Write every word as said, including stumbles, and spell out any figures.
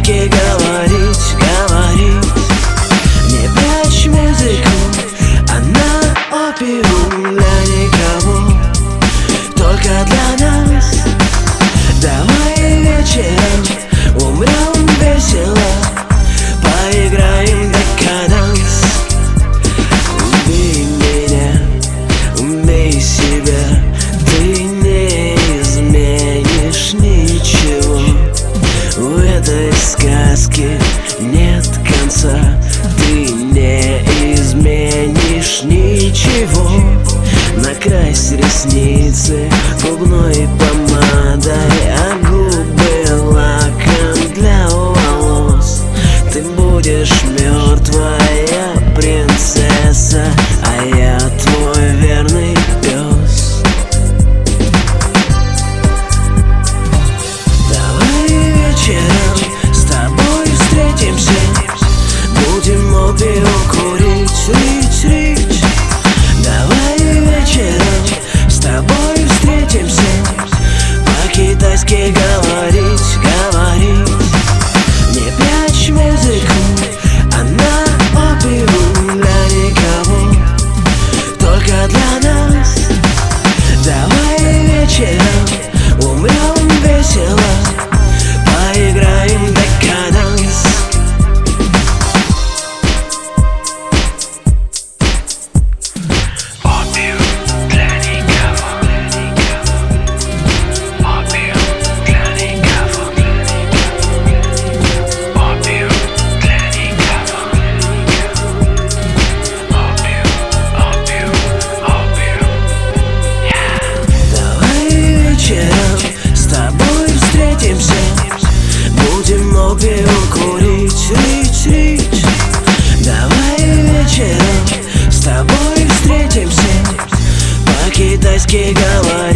по-китайски говорить, говорить. Не прячь музыку, она опиум для никого, только для нас. Давай вечером умрем весело, поиграем декаданс. Убей меня, убей себя, ты не изменишь ничего. В этой сказке нет конца, ты не изменишь ничего. Накрась ресницы губной помадой, а губы лаком для волос. Ты будешь мертвая принцесса, а я твой верный пес. Давай вечером с тобой встретимся, будем опиум курить, рить, рить. Давай вечером с тобой встретимся, по-китайски говорить, говорить. Не прячь музыку, она опиум для никого, только для нас. Давай вечером умрем весело, поиграем декаданс. Будем опиум курить, рить, рить. Давай вечером с тобой встретимся, по-китайски говорить.